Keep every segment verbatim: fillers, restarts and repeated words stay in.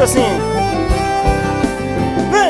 assim. Vem!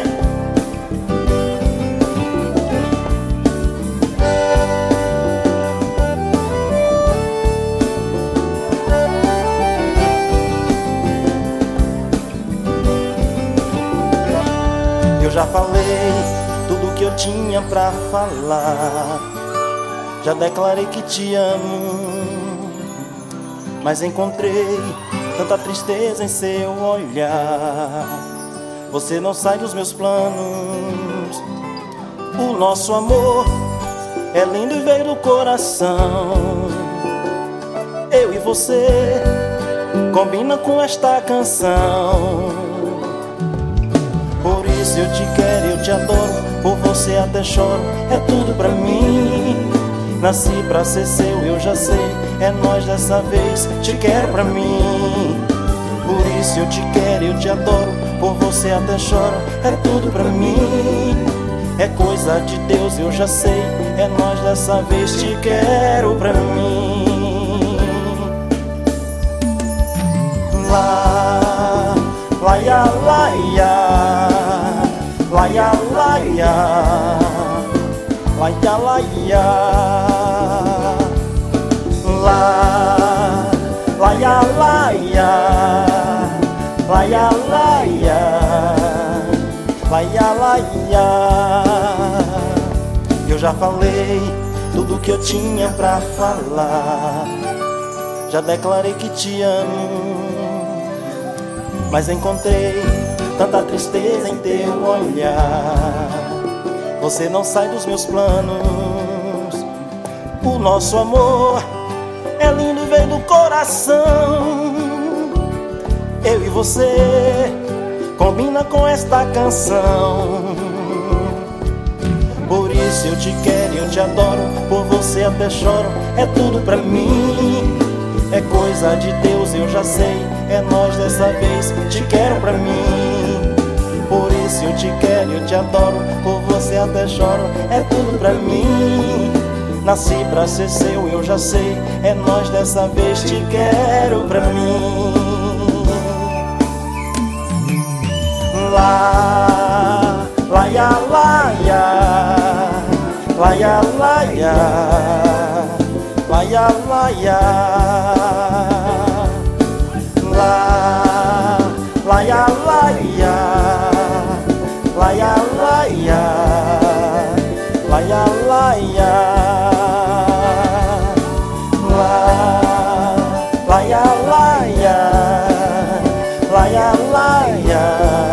Eu já falei tudo que eu tinha pra falar, já declarei que te amo, mas encontrei tanta tristeza em seu olhar. Você não sai dos meus planos. O nosso amor é lindo e veio do coração. Eu e você combina com esta canção. Por isso eu te quero, eu te adoro, por você até choro, é tudo pra mim. Nasci pra ser seu, eu já sei, é nós dessa vez, te quero pra mim. Por isso eu te quero, eu te adoro, por você até choro, é tudo pra mim. É coisa de Deus, eu já sei, é nós dessa vez, te quero pra mim. Lá, lá, ia, lá, ia, lá, ia, lá, ia, lá, ia, lá, ia, lá, lá, ia, lá, ia, lá, ia, lá, ia, lá, ia, lá, ia. Eu já falei tudo que eu tinha pra falar, já declarei que te amo, mas encontrei tanta tristeza em teu olhar. Você não sai dos meus planos. O nosso amor é lindo e vem do coração. Eu e você combina com esta canção. Por isso eu te quero, eu te adoro, por você até choro, é tudo pra mim. É coisa de Deus, eu já sei, é nós dessa vez, te quero pra mim. Por isso eu te quero, eu te adoro, por você até choro, é tudo pra mim. Nasci pra ser seu, eu já sei, é nós dessa vez, te quero pra mim. Lá, lá, ia, lá, ia, lá, ia, lá, ia, lá, ia, lá, ia, lá, lá, ia, lá, ia, lá, ia, lá, ia, lá, ia, lá, ia, lá, lá, ia, lá, ia, lá, ia, lá, ia, lá, ia.